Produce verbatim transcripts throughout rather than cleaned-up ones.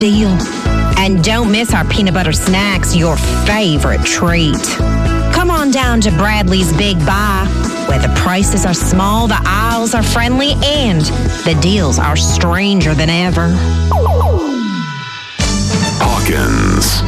deal. And don't miss our peanut butter snacks, your favorite treat. Come on down to Bradley's Big Buy, where the prices are small, the aisles are friendly, and the deals are stranger than ever. Hawkins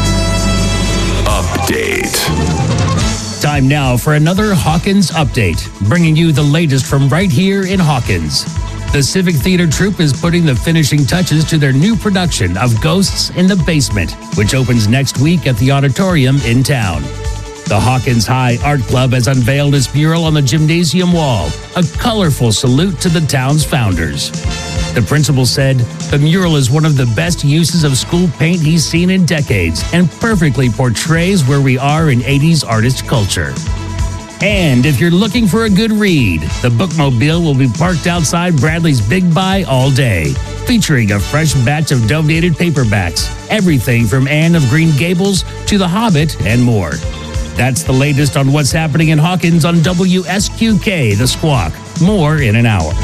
Update. Time now for another Hawkins Update, bringing you the latest from right here in Hawkins. The Civic Theater Troupe is putting the finishing touches to their new production of Ghosts in the Basement, which opens next week at the auditorium in town. The Hawkins High Art Club has unveiled its mural on the gymnasium wall, a colorful salute to the town's founders. The principal said, "The mural is one of the best uses of school paint he's seen in decades and perfectly portrays where we are in eighties artist culture." And if you're looking for a good read, the Bookmobile will be parked outside Bradley's Big Buy all day, featuring a fresh batch of donated paperbacks, everything from Anne of Green Gables to The Hobbit and more. That's the latest on what's happening in Hawkins on W S Q K, The Squawk. More in an hour.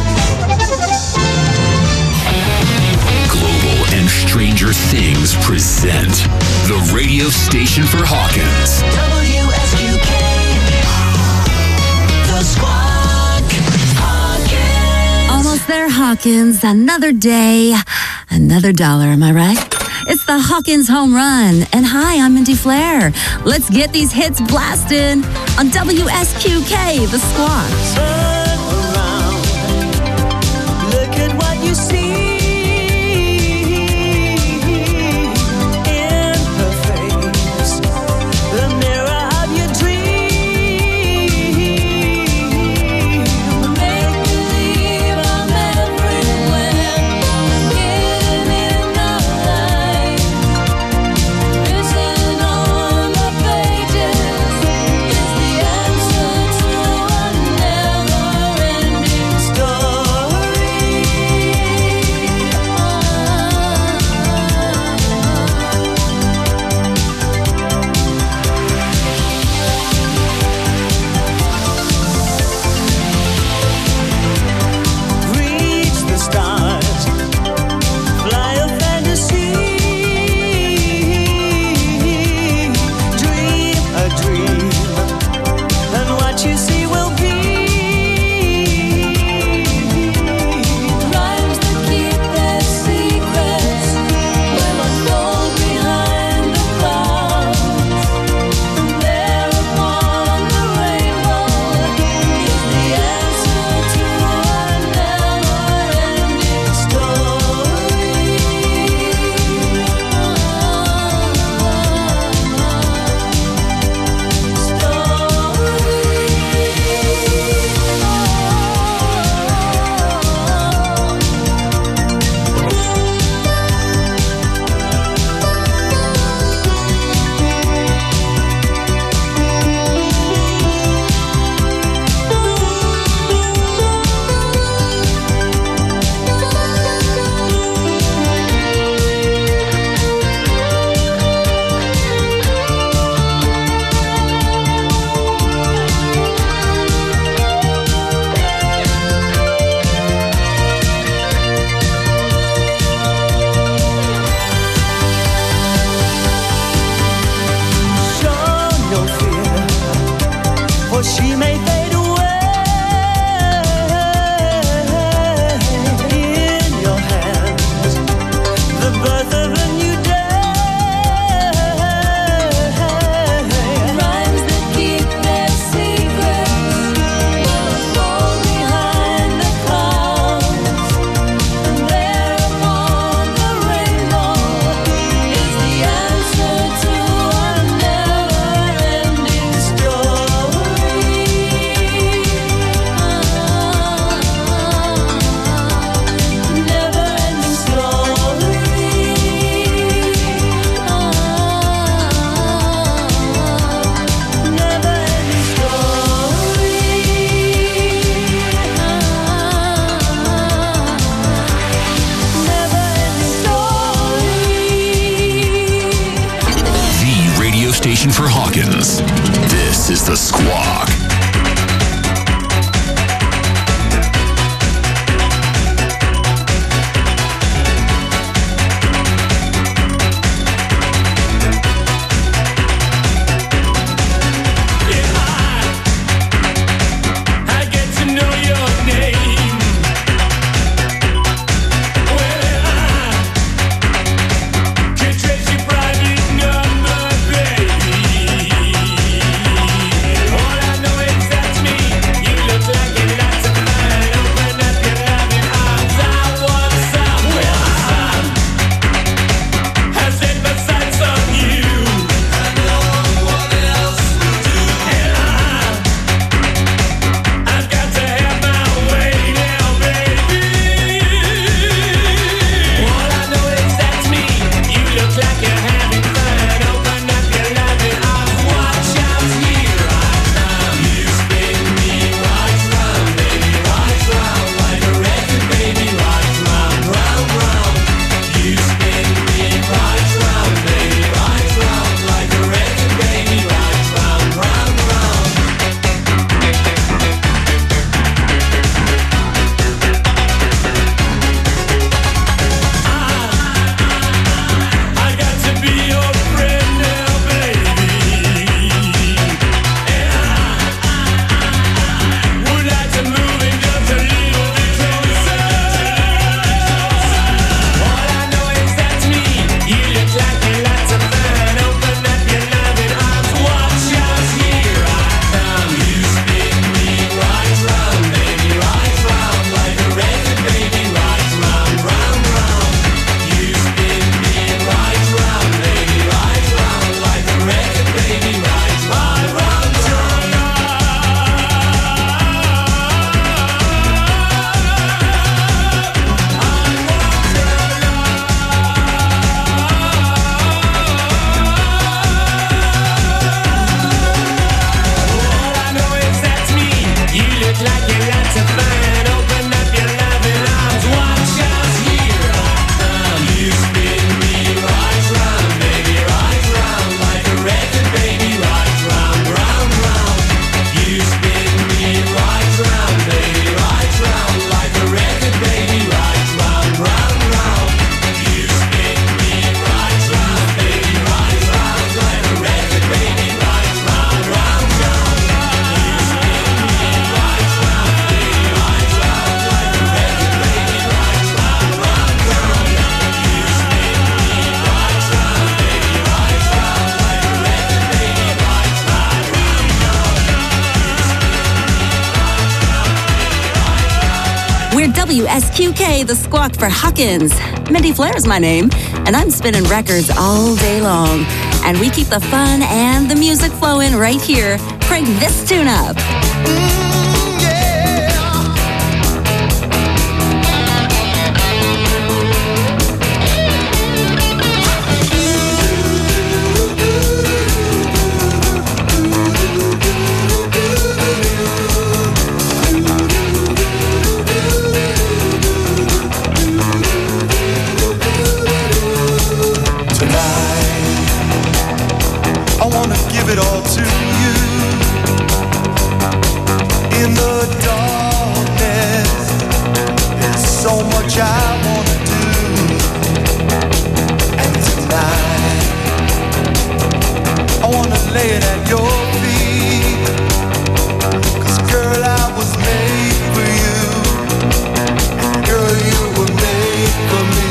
Global and Stranger Things present the radio station for Hawkins. W S Q K. Squawk. Hawkins. Almost there, Hawkins. Another day, another dollar, am I right? It's the Hawkins Home Run. And hi, I'm Mindy Flair. Let's get these hits blasted on W S Q K, The Squawk. Turn around. Look at what you see. In her face, the mirror of your dream. She may fade away in your hands, the birth of a new day. Rhymes that keep their secrets will fall behind the clouds, and there upon the rainbow is the answer to a never-ending story. For Hawkins, this is The Squawk. W S Q K, the squawk for Hawkins. Mindy Flair's my name, and I'm spinning records all day long. And we keep the fun and the music flowing right here. Crank this tune up. I wanna give it all to you. In the darkness, there's so much I wanna do. And tonight, I wanna lay it at your feet. 'Cause girl, I was made for you. And girl, you were made for me.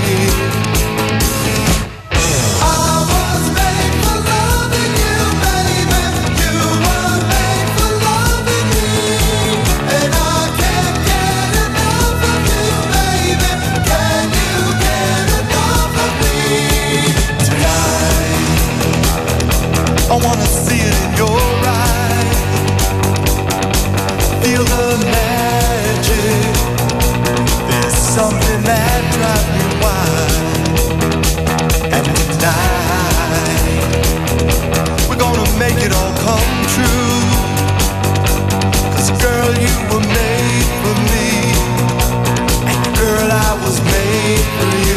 I wanna see it in your eyes. Feel the magic. There's something that drives me wild. And tonight, we're gonna make it all come true. 'Cause girl, you were made for me. And girl, I was made for you.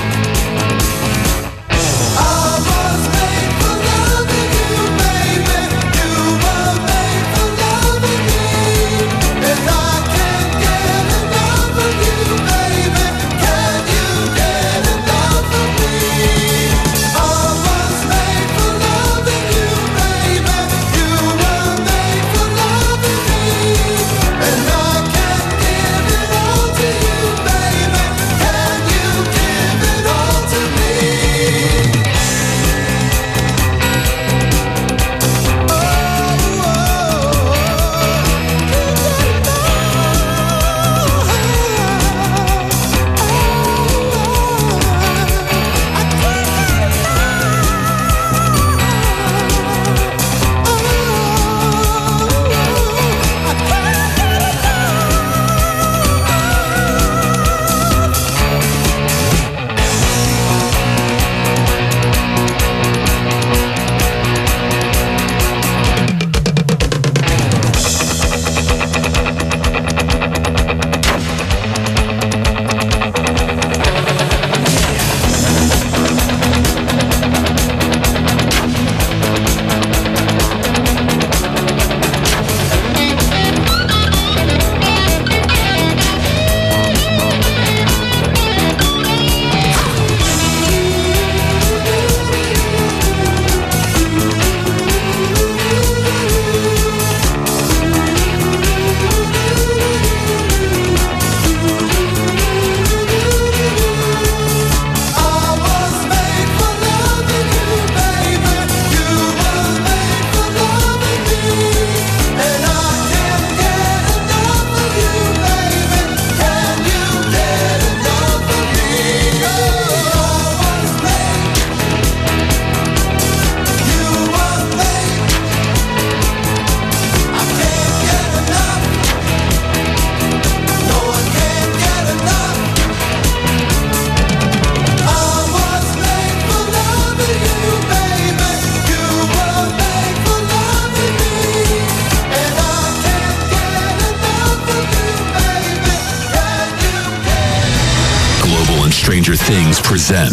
Stranger Things present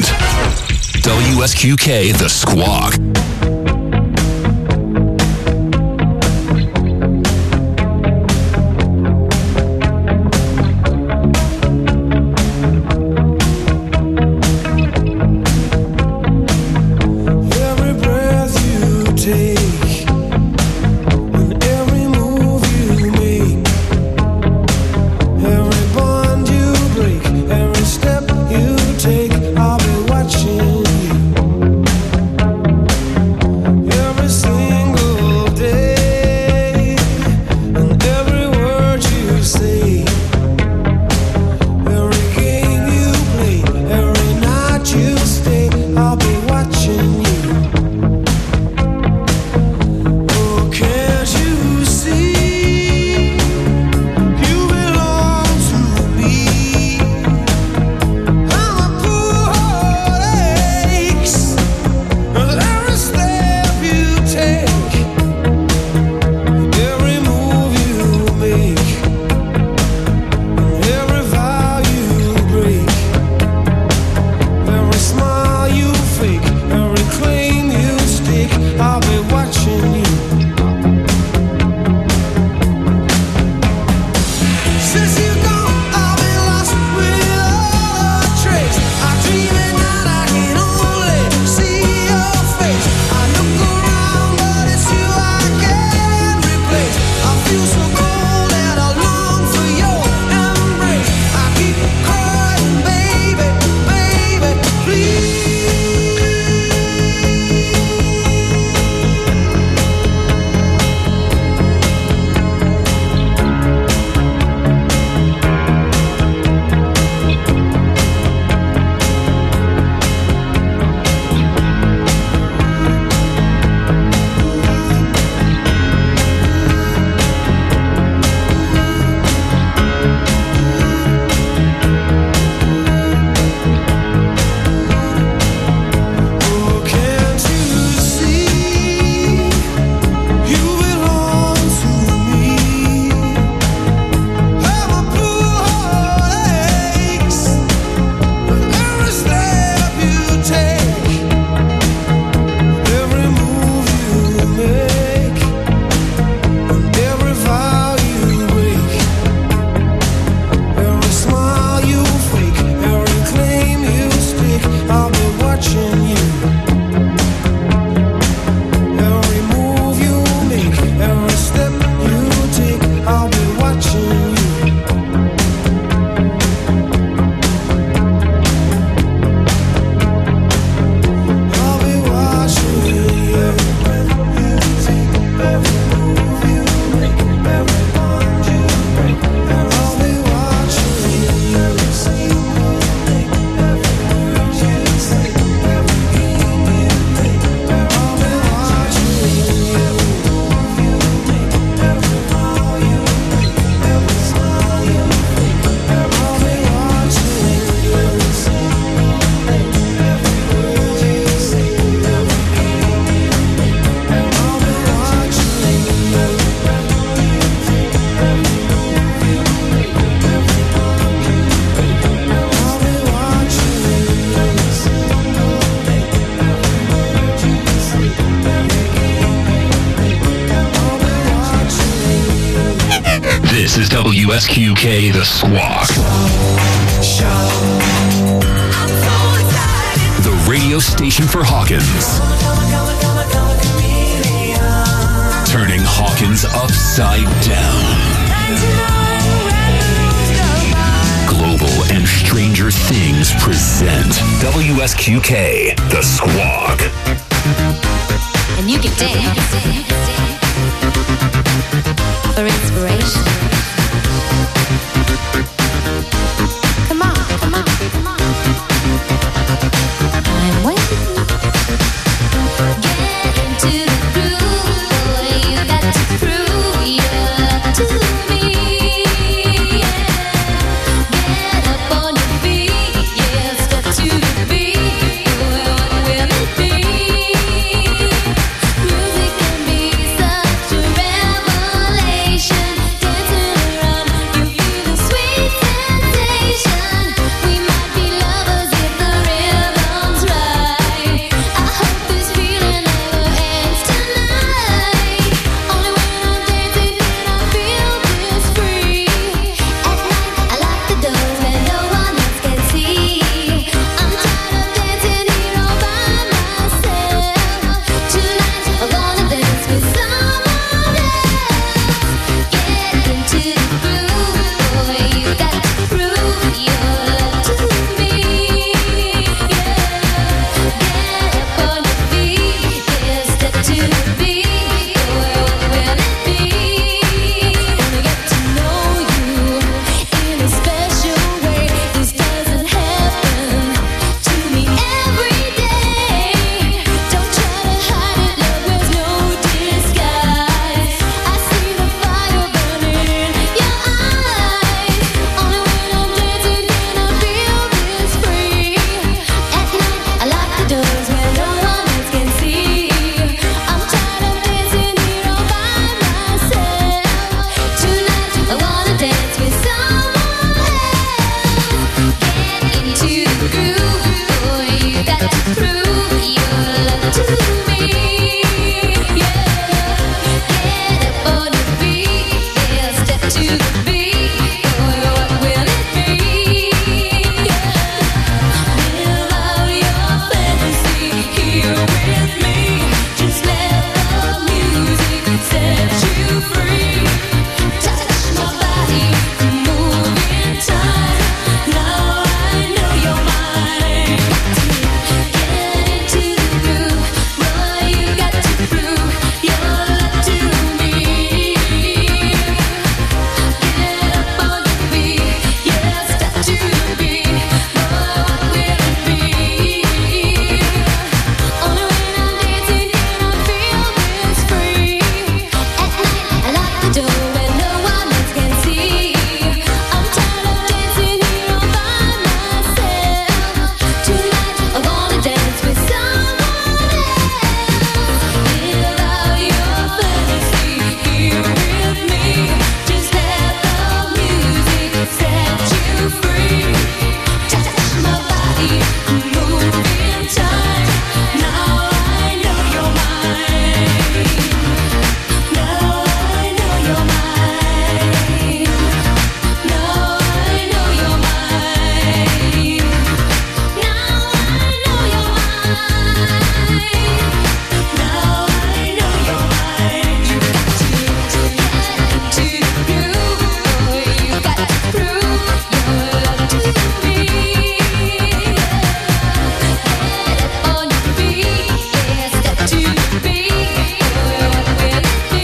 W S Q K The Squawk. Take, I'll be watching you. This is W S Q K, The Squawk. The radio station for Hawkins. Turning Hawkins upside down. Global and Stranger Things present W S Q K, The Squawk. And you can dance for inspiration. Come on, come on, come on. I'm waiting. Get into the groove, boy. You got to prove your love to me. Get up on your feet, yeah. Step to the beat, boy. What will it be? Music can be such a revelation. Dancing around, you feel the sweet sensation. We might be lovers if the rhythm's right. I hope this feeling never ends tonight. Only when I'm dancing can I feel this free. At night I lock the doors where no one else can see. I'm tired of dancing here all by myself. Tonight I'm gonna dance with someone else. Get into the groove, boy. You got to prove your love to me. Yeah, get up on your feet, yeah. Step to the beat, boy. What will it be? Wanna get to know you in a special way. This doesn't happen to me every day. Don't try to hide it, love wears no disguise. I see the fire burning in your eyes. Only when I'm dancing can I feel this free. At night I lock the doors where no one else can see. I'm tired of dancing here all by myself. Tonight I wanna dance with someone else. Get into the groove, boy. You got to prove your love to me. Yeah, get up on your feet, yeah. Step to the beat, boy. What will it be? Yeah, live out your fantasy here with me. Just let the music set you free. Touch my body, move in time. Now I know you're mine. Get into the groove, boy. You got to prove your love to me. Get up on your feet, yeah. Step to the beat, boy. What will it be? Only when I'm dancing can I feel this free. At night I lock the door where no one else can see. I'm tired of dancing here all by myself. Tonight I wanna dance with someone else. Live out your fantasy here with me. Just let the music set you free. Touch my body, move in time. Now I know you're mine. Now I know you're mine. Now I know you're mine. Now I know you're mine. Now I know you're mine. You got to get into the groove, boy. You got to prove your love to me. Get up on your feet, yeah. Step to the beat, boy. What will it be?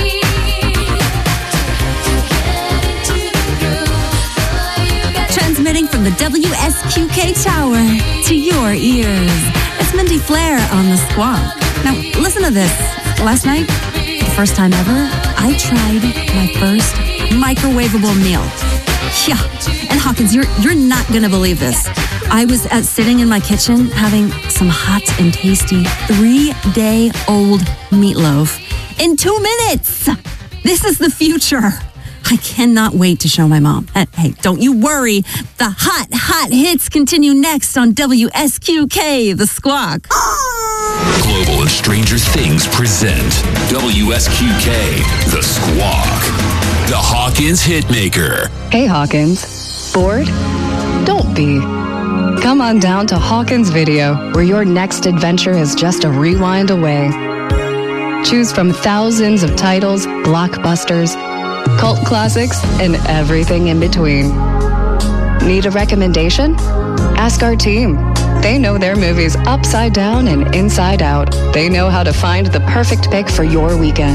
Get into the groove, boy. You got to Transmitting from the W S Q K Tower to your ears. It's Mindy Flair on The Squawk. Now, listen to this. Last night, for the first time ever, I tried my first microwavable meal. Yeah, and Hawkins, you're you're not gonna believe this. I was uh, sitting in my kitchen having some hot and tasty three-day-old meatloaf in two minutes. This is the future. I cannot wait to show my mom. Uh, Hey, don't you worry. The hot, hot hits continue next on W S Q K, The Squawk. Global and Stranger Things present W S Q K, The Squawk. The Hawkins Hitmaker. Hey Hawkins, bored? Don't be. Come on down to Hawkins Video, where your next adventure is just a rewind away. Choose from thousands of titles, blockbusters, cult classics, and everything in between. Need a recommendation? Ask our team. They know their movies upside down and inside out. They know how to find the perfect pick for your weekend.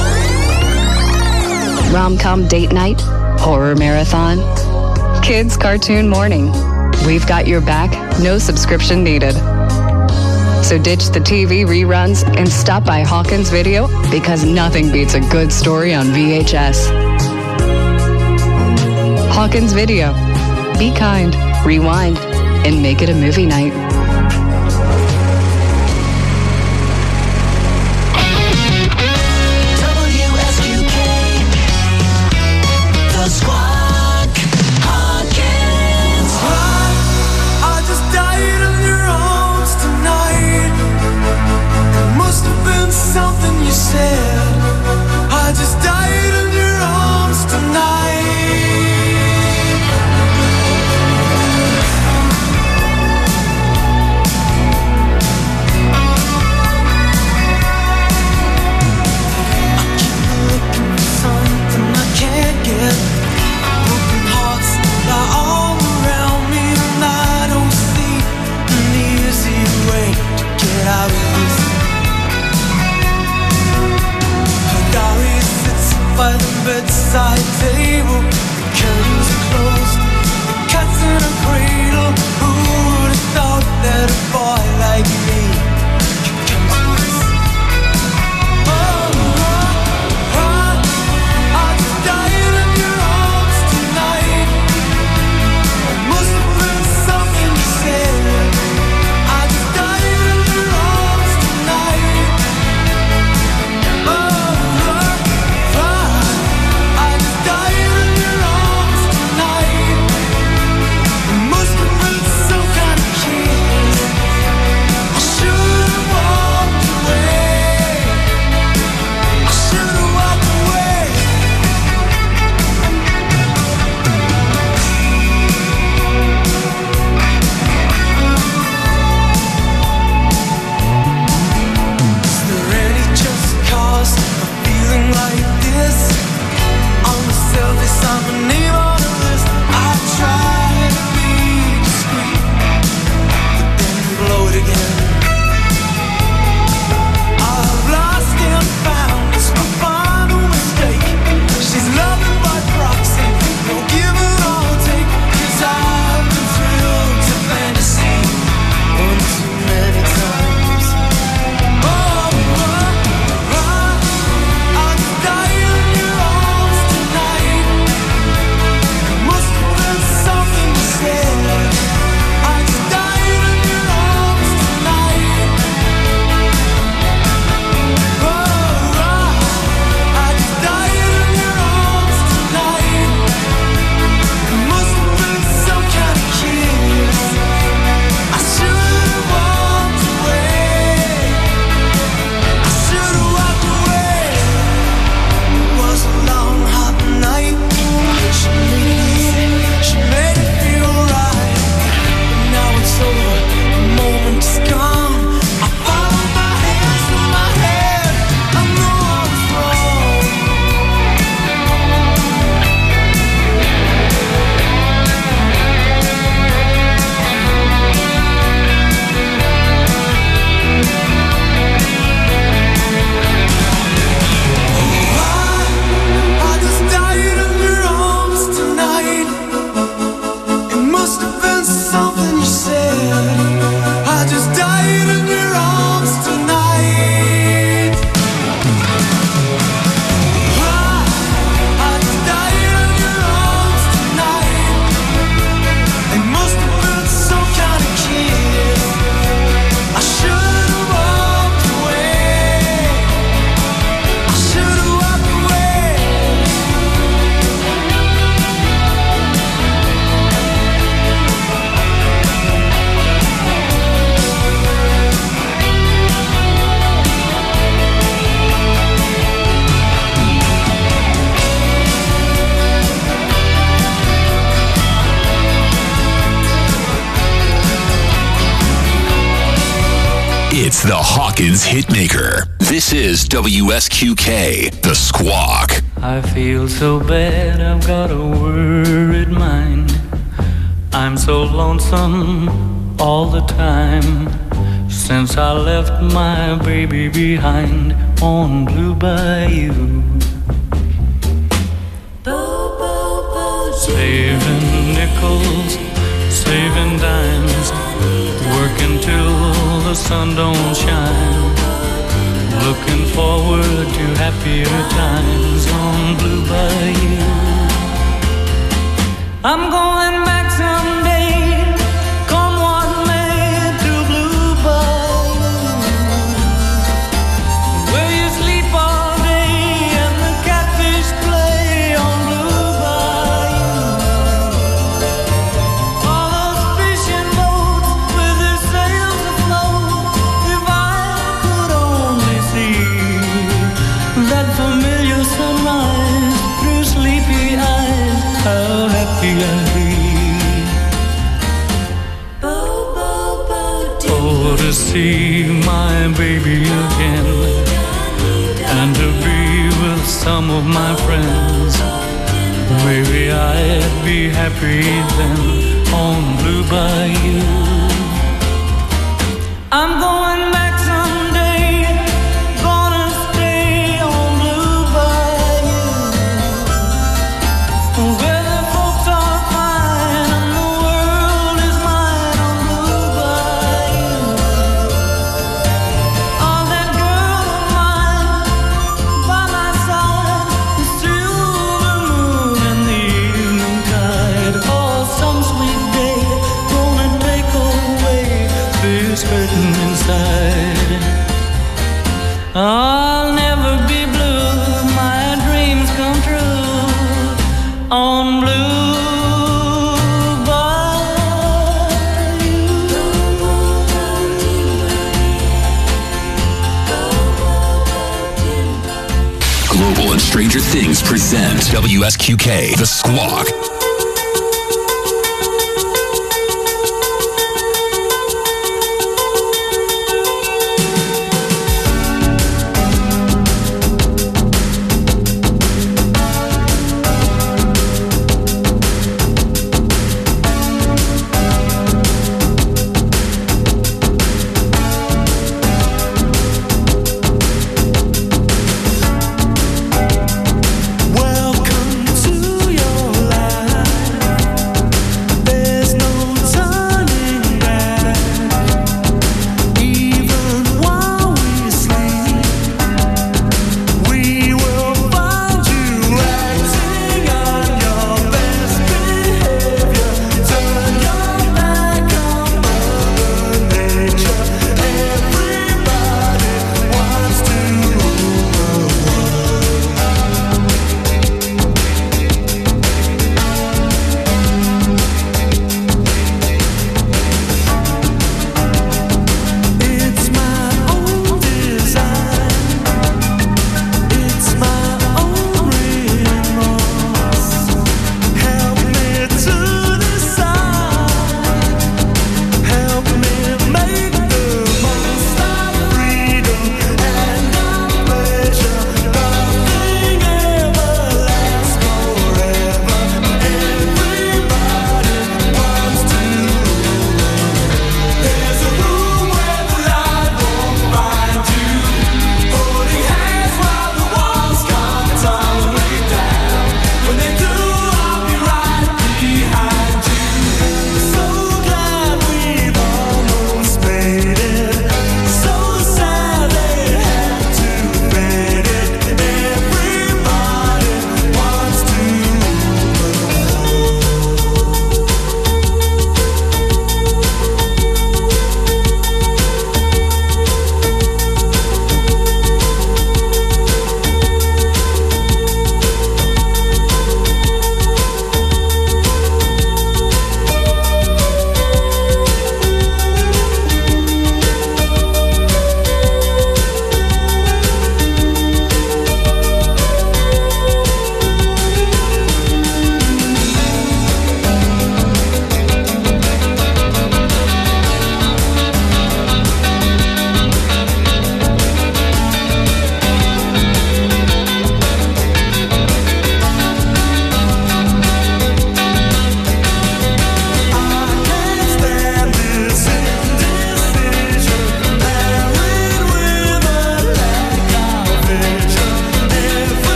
Rom-com date night, horror marathon, kids cartoon morning. We've got your back, no subscription needed. So ditch the T V reruns and stop by Hawkins Video, because nothing beats a good story on V H S. Hawkins Video. Be kind, rewind, and make it a movie night. W S Q K, The Squawk, Hawkins. I just died in your arms tonight. It must have been something you said. I just died in your arms tonight. It's the Hawkins Hitmaker. This is W S Q K, The Squawk. I feel so bad, I've got a worried mind. I'm so lonesome all the time. Since I left my baby behind on Blue Bayou. Saving nickels, saving dimes, working till the sun don't shine. Looking forward to happier times on Blue Bayou. I'm going back someday, come what may, to Blue Bayou, where you sleep all day and the catfish play on Blue Bayou. All those fishing boats with their sails afloat. If I could only see that familiar sunrise through sleepy eyes, how happy I'd be. Oh, to see my baby again, and to be with some of my friends. Maybe I'd be happy then on Blue Bayou. I'm going back someday, gonna stay on Blue Bayou, where the folks are fine and the world is mine on Blue Bayou. Oh, that girl of mine by my side, the silver moon and the evening tide. Oh, some sweet day gonna take away this hurting inside. I'll never be blue, my dreams come true on Blue Bayou. Global and Stranger Things present W S Q K, The Squawk. Welcome to your life.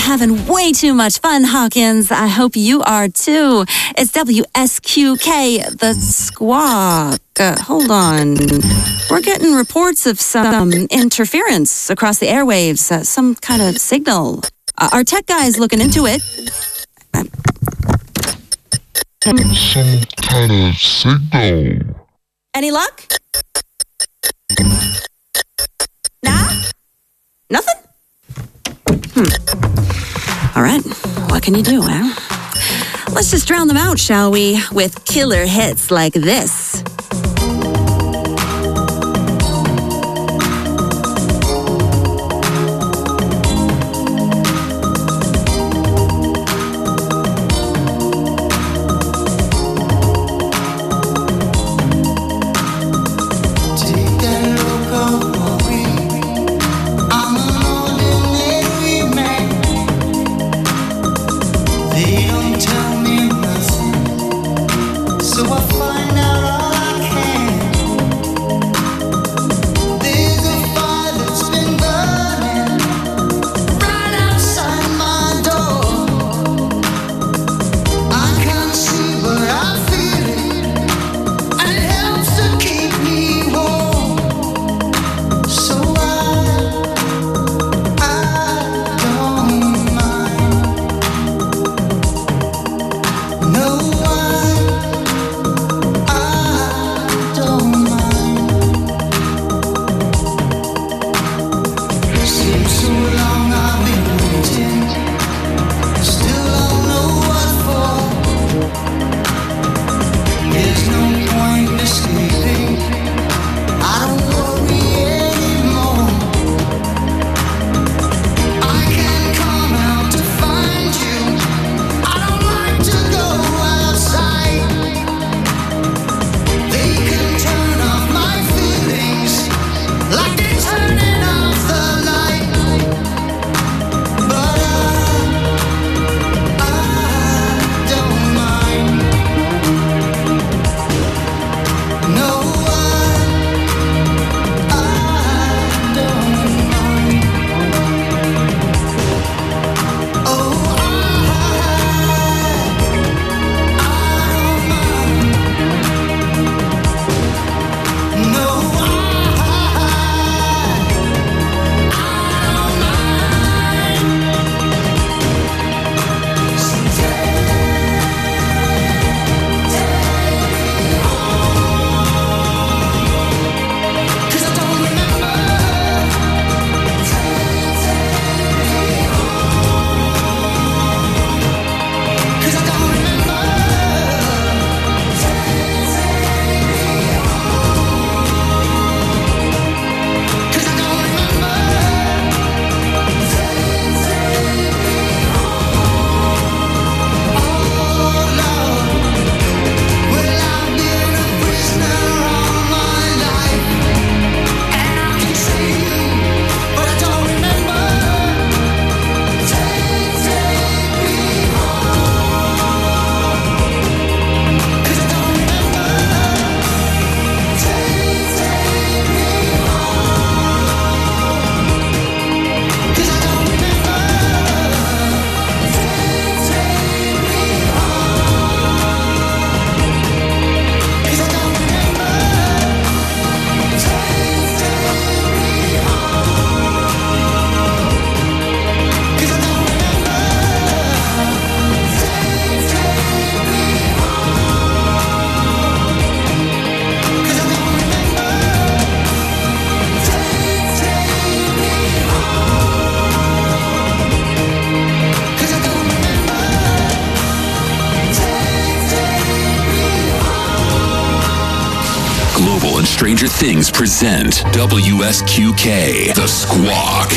having way too much fun, Hawkins. I hope you are too. It's W S Q K, the squawk. Uh, hold on. We're getting reports of some interference across the airwaves, uh, some kind of signal. Uh, our tech guy is looking into it. Uh, Some kind of signal. Any luck? Nah? Nothing? Hmm. All right. What can you do, huh? Let's just drown them out, shall we? With killer hits like this. Stranger Things present W S Q K, The Squawk.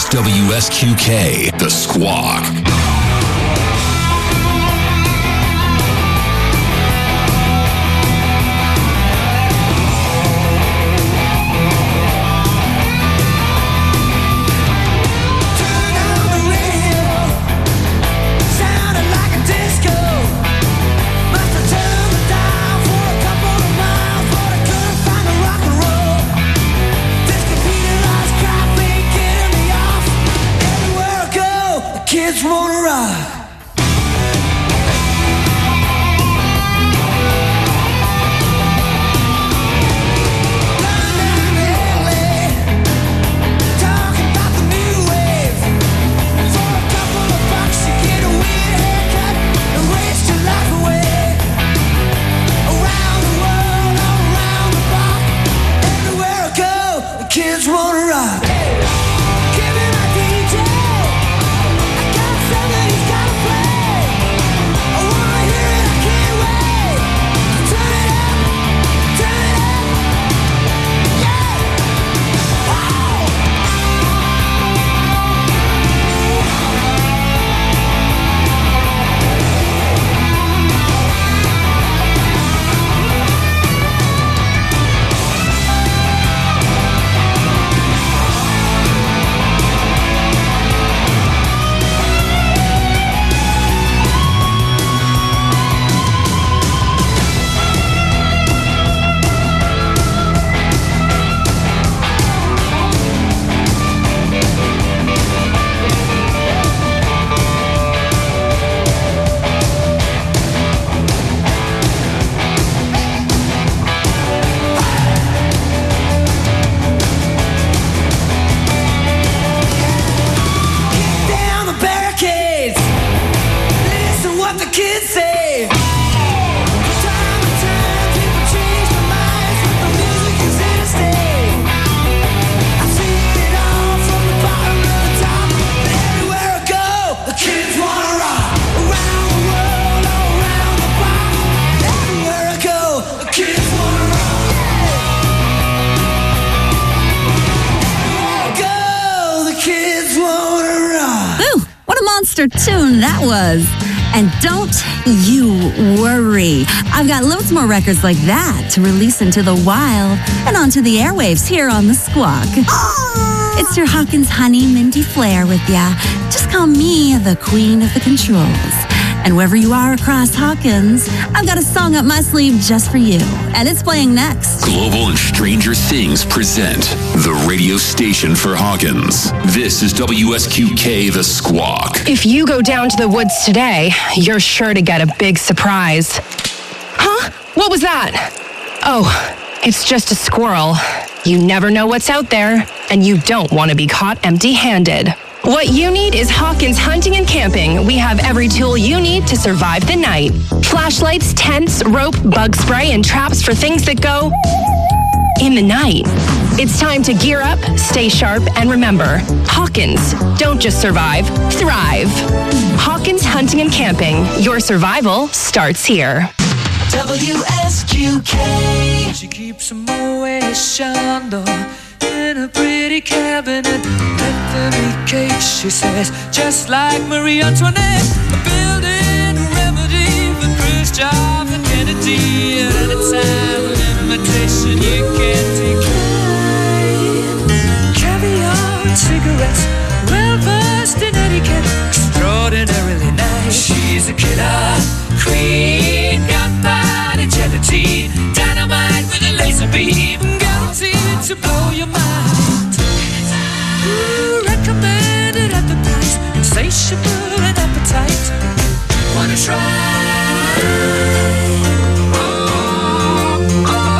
is W S Q K, The Squawk. Kids wanna rock. Kids wanna rock. Give me my D J. I got something he's gotta play. I wanna hear it, I can't wait. Turn it up, turn it up. Yeah. Oh. Kids say time and time people change their minds, but the music is here to stay. I've seen it all from the bottom to the top, but everywhere I go, the kids wanna rock. Around the world, all around the block, everywhere I go, the kids wanna rock. Everywhere I go, the kids wanna rock. Ooh, what a monster tune that was. And don't you worry. I've got loads more records like that to release into the wild and onto the airwaves here on The Squawk. It's your Hawkins honey, Mindy Flair with ya. Just call me the queen of the controls. And wherever you are across Hawkins, I've got a song up my sleeve just for you. And it's playing next. Global and Stranger Things present the radio station for Hawkins. This is W S Q K, The Squawk. If you go down to the woods today, you're sure to get a big surprise. Huh? What was that? Oh, it's just a squirrel. You never know what's out there, and you don't want to be caught empty-handed. What you need is Hawkins Hunting and Camping. We have every tool you need to survive the night. Flashlights, tents, rope, bug spray, and traps for things that go in the night. It's time to gear up, stay sharp, and remember, Hawkins, don't just survive, thrive. Hawkins Hunting and Camping. Your survival starts here. W S Q K. She keeps a Moet Chandon in a pretty cabinet. Anthony cake, she says, just like Marie Antoinette. A building remedy for Khrushchev and Kennedy. At any time, an invitation you can't decline. Caviar and cigarettes, well versed in etiquette, extraordinarily nice. She's a killer queen, got body gelatine, dynamite with a laser beam, guaranteed to blow your mind. Ooh, recommended at the price, insatiable and appetite. Wanna try? Oh, oh,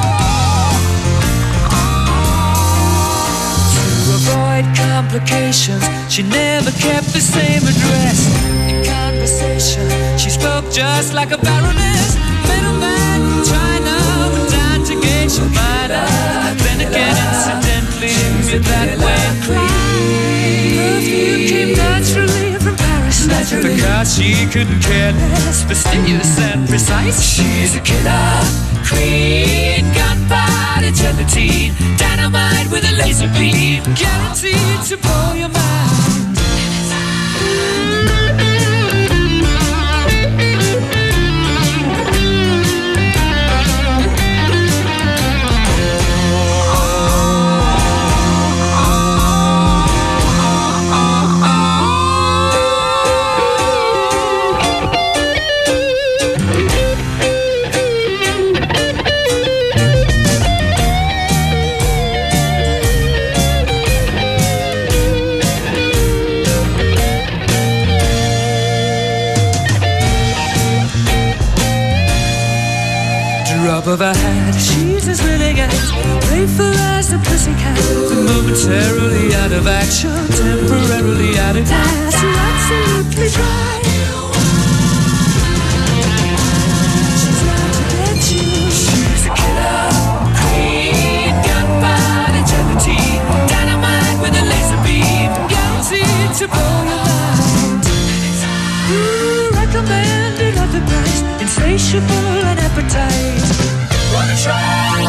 oh. To avoid complications, she never kept the same address. In conversation, she spoke just like a baroness. Middleman from China, but down to gauge your mind. Then again, incidentally, you're that way. Perfume came naturally from Paris. forgot she couldn't care less, fastidious and precise. She's a killer queen, gunpowder gelatine, dynamite with a laser beam, guaranteed to blow your mind. Of her hat, she's as willing as playful as the pussycat, momentarily out of action, temporarily out of gas. You're absolutely dry. She's out to get you. She's a killer queen, gunpowder gelatine, dynamite with a laser beam, guaranteed to blow your mind. Ooh, recommended at the price, insatiable and appetite. Wanna try?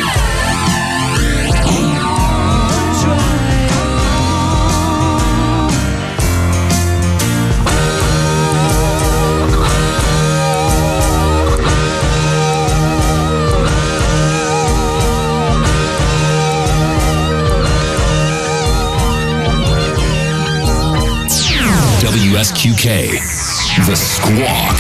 W S Q K, The Squawk.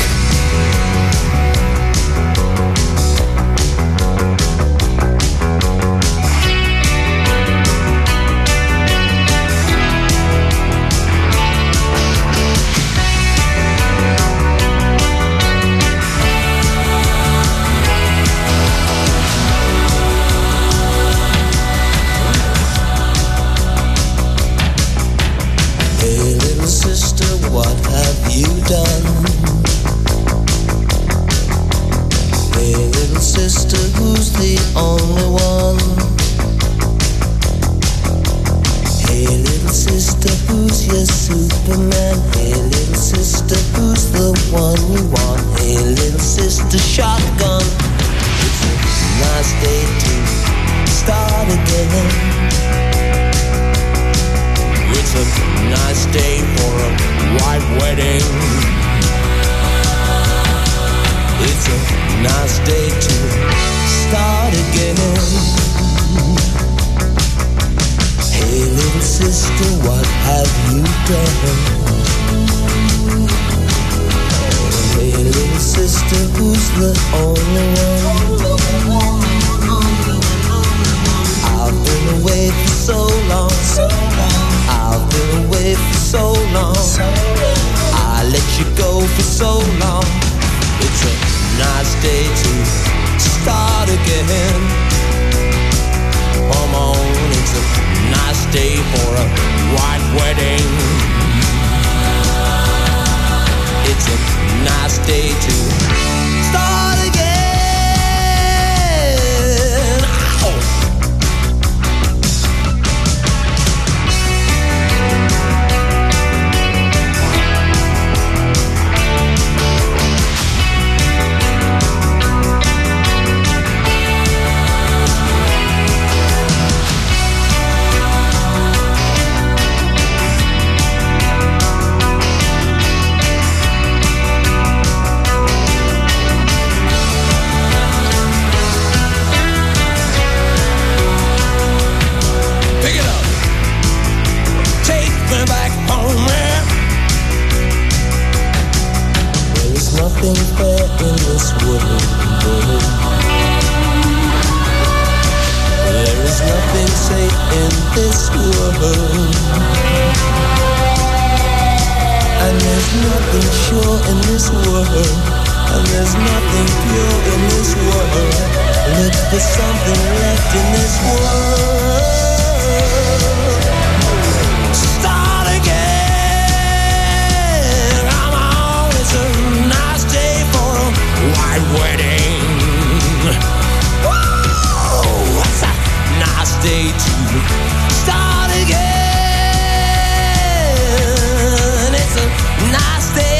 Start again. It's a nice day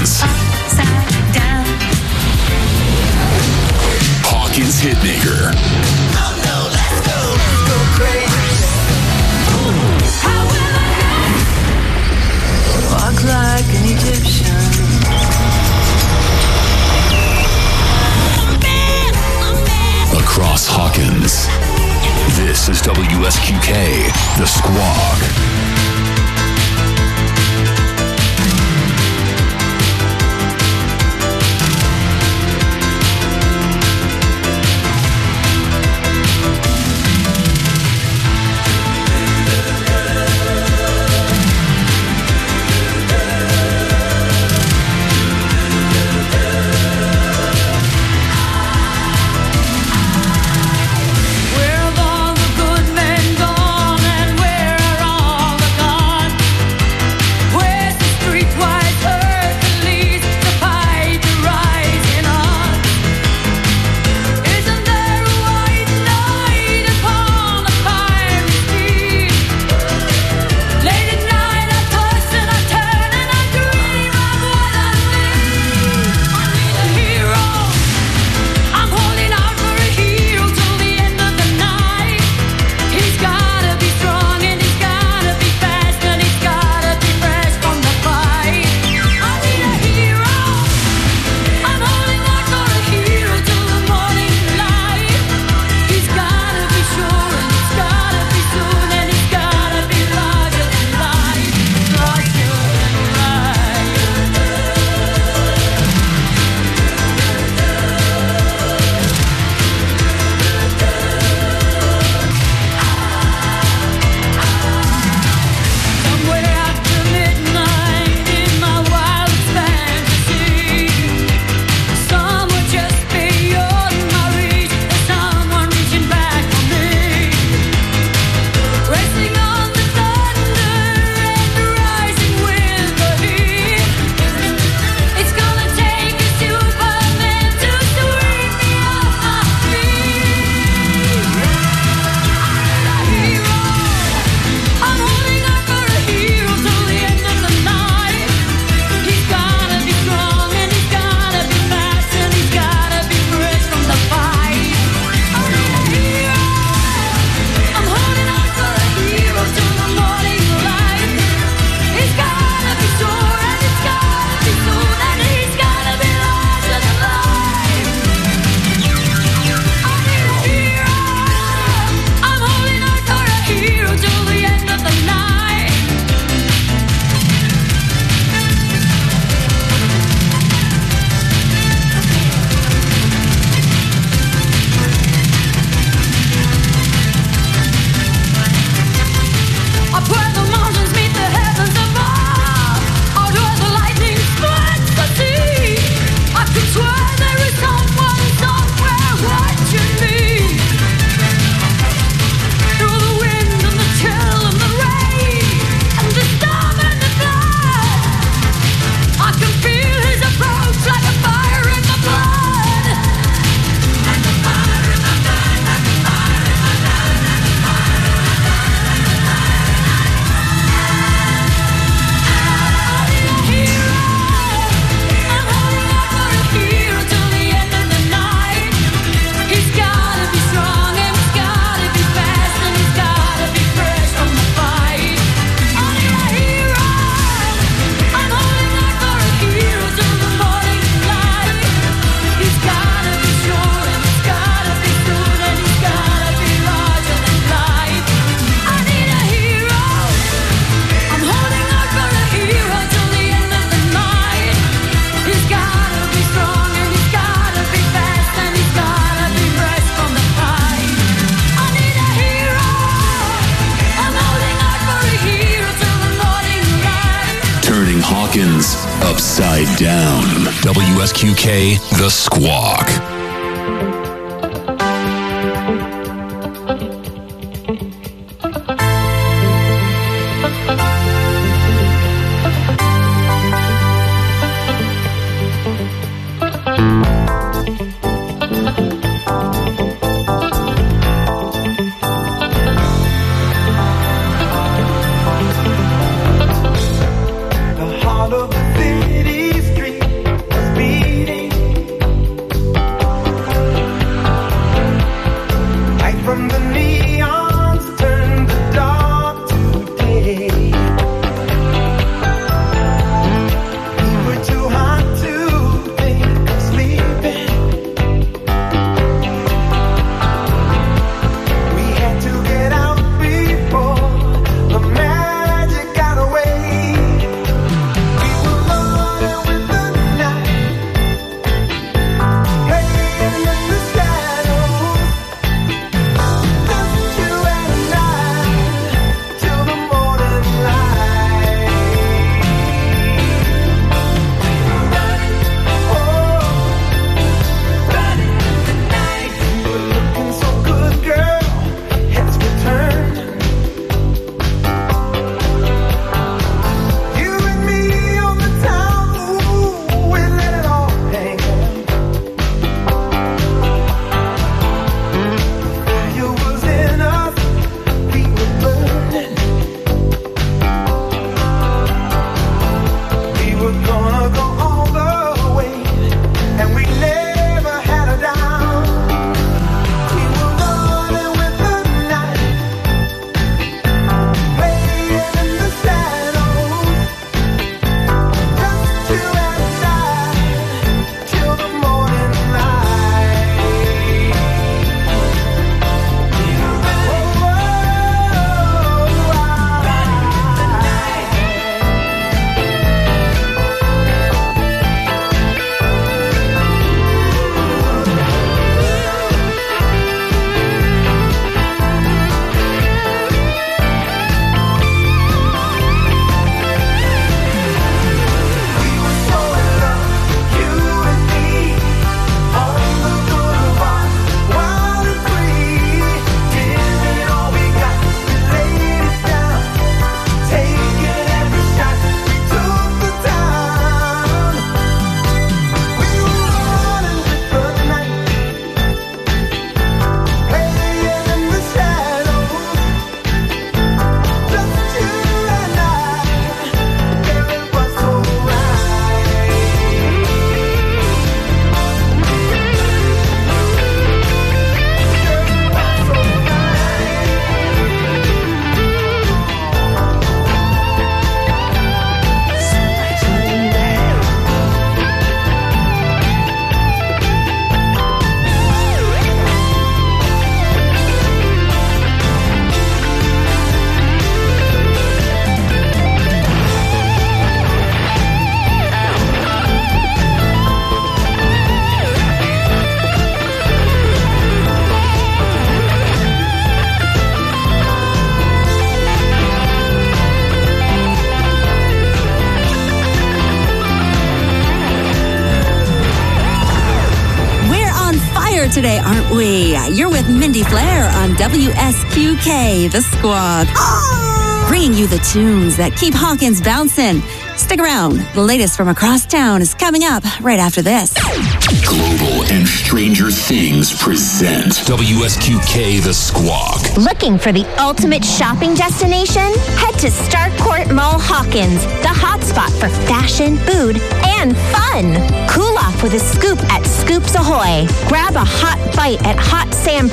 Hawkins. Upside down. Hawkins Hitmaker. Walk like an Egyptian. Across Hawkins. This is W S Q K, The Squawk. Where have all the good men gone, and where are all the gods? Where's the streetwise Hercules to fight the rising odds? Isn't there a white knight upon a fiery steed? Late at night I toss and I turn and I dream of what I need. I need a hero. I'm holding out for a hero till the end of the night. He's gotta be strong and he's gotta be fast and he's gotta be fresh from the fight. I need a hero. I'm holding out for a hero till the morning light. He's gotta be sure and he's gotta be soon and he's gotta be larger than life, larger than life. Somewhere after midnight in my wildest fantasy, somewhere just beyond my reach, there's someone reaching back for me. Racing on the thunder and rising with the heat. It's gonna take a Superman to sweep me off my feet. A hero. I'm holding out for a hero till the end of the night. He's gotta be strong and he's gotta be fast and he's gotta be fresh from the fight. I need a hero. I'm holding out for a hero till the morning light. He's gotta be sure and he's gotta be soon and he's gotta be larger than life. I need a hero. I'm holding out for a hero till the end of the night. Up where the mountains meet the heavens above, out where the lightning splits the sea, I could swear there is someone somewhere watching me. Through the wind and the chill and the rain and the storm and the flood, I can feel his approach like a fire in the blood. And the fire in the blood, and the fire in the blood, and the fire in the blood. I need a hero. I'm holding out for a hero till the end of the night. He's gotta be strong and he's gotta be fast and he's gotta be fresh from the fight. I need a hero. I'm holding out for a hero till the morning light. He's gotta be sure and he's gotta be soon and he's gotta be larger than life. I need a hero. I'm holding out for a hero till the end of the night. He's gotta be strong and he's gotta be fast and he's gotta be fresh from the fight. I need a hero. I'm holding out for a hero till the morning light. Turning Hawkins upside down. W S Q K, The Squawk. The heart of the city street. today, aren't we? You're with Mindy Flair on W S Q K, The Squawk. Bringing you the tunes that keep Hawkins bouncing. Stick around. The latest from across town is coming up right after this. Global and Stranger Things present W S Q K The Squawk. Looking for the ultimate shopping destination? Head to Starcourt Mall Hawkins, the hotspot for fashion, food, and fun. Cool off with a scoop at Scoops Ahoy. Grab a hot bite at Hot Sam